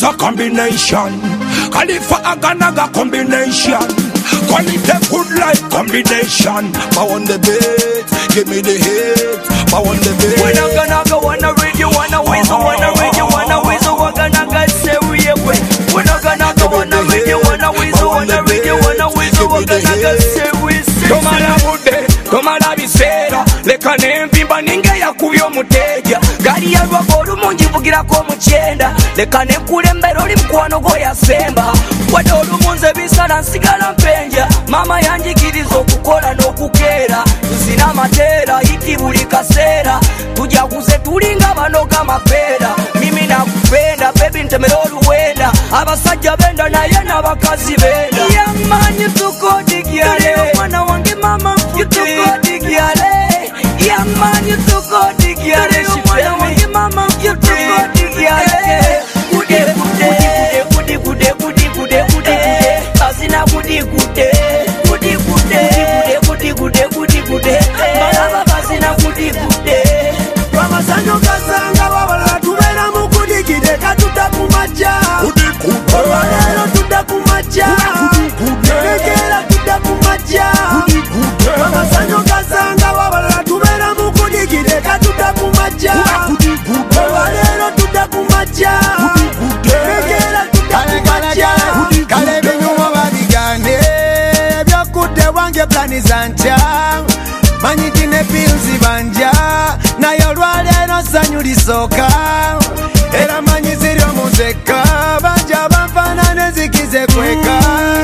a combination. Khalifa Aganaga combination. Quality good life combination. I want the beat, give me the hit. I want the beat. When I'm gonna go, wanna read you, wanna whistle, wanna read you, wanna whistle, we're gonna go say we away. When I'm gonna go, wanna read you, wanna whistle, wanna read you, wanna whistle, we're gonna go say we say. Come on, Abude, come on, Abisera. Leka nemvimba ninge ya kubyo muteja. Gari ya rwagolu mungi vugira ko muchenda. Leka nekulembera oli mkwano go yasemba. Wadolu munze bisala nsigala mpenja. Mama yanjikiriza okukola n'okukeera. Tuzina matera hiti buli kaseera. Tujaguze tulinga banoga mapeera. Mimi nakupenda baby ntemera oluwenda. Abasajja benda naye n'abakazi benda. Yamanyi tukodigyale mwana wange mama you too good digyale. Yamanyi tukodigyale mwana wange mama you too good digyale. Kude kude kude kude kude kude bazina kude kude kude kude kude kude kude kude balaba bazina kude kude Ramazano kasanga babala tubera mu kudigide katuta kumaja kude kude balero tuta kumaja kude kude negera tuta kumaja kude kude Ramazano kasanga babala tubera mu kudigide katuta kumaja kude kude balero tuta kumaja kude kude negera tuta kumaja kale binyuma babigane byakude wange plani zanja manyitine pilzi banja nayo lwalero sanyu lisoka era manyi ziryo muzeka banja banfanane zikize kweka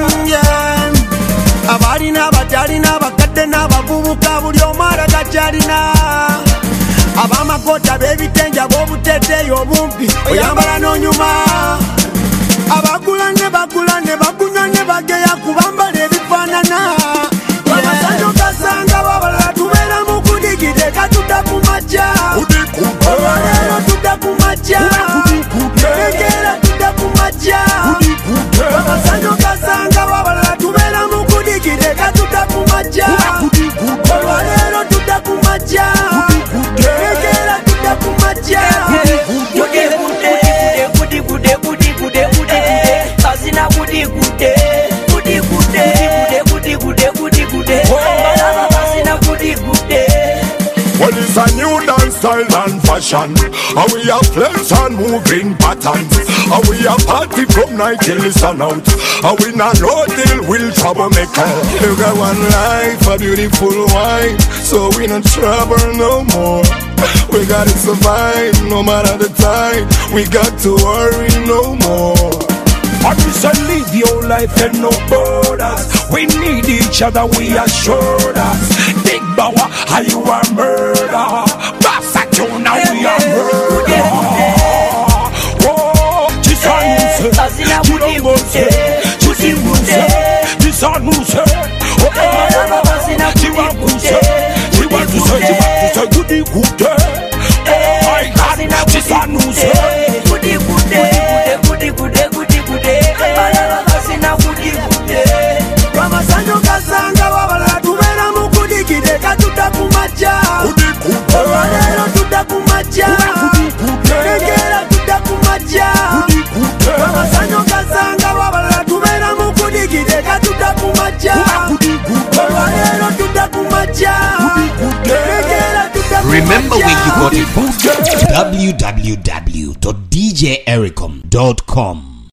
abalina abatalina abakadde n'abavubuka buli omwala gakyalina abamakota b'ebitenja b'obuteteeyi obumpi oyambala n'onyuma abagula ne bakunywa ne bageya kubambala ebifaanana Ramazano kasanga babala tubera mu kudigide katuta kumaja olwalero tuta kumaja negera tuta kumaja Ramazano kasanga babala tubera mu kudigide katuta kumaja olwalero tuta kumaja negera tuta kumaja kude kude kude kude kude bazina kude kude kude kude kude kude kude kude balaba bazina kude kude. Well, it's a new dance style and fashion. And we have flex and moving patterns. And we have party from night till the sun out. And we not no deal with troublemaker. You got one life, a beautiful wife, so we not trouble no more. We gotta survive no matter the time. We got to worry no more. I just live your life and no borders. We need each other, we assured us. Big Bawa, how you are murder. Basatuna, we are murder. Oh, Chisanuse, Chilongose, Chisimuse, Chisanuse. Oh, Chiwakuse, Chiwakuse, Goody Good. My God, Chisanuse. Goody balaba bazina kude kude. Ramazano kasanga babala tubera mu kudigide katuta kumaja olwalero tuta kumaja negera tuta kumaja Ramazano kasanga babala tubera mu kudigide katuta kumaja olwalero tuta kumaja negera tuta kumaja. Remember where you got it from? www.djericom.com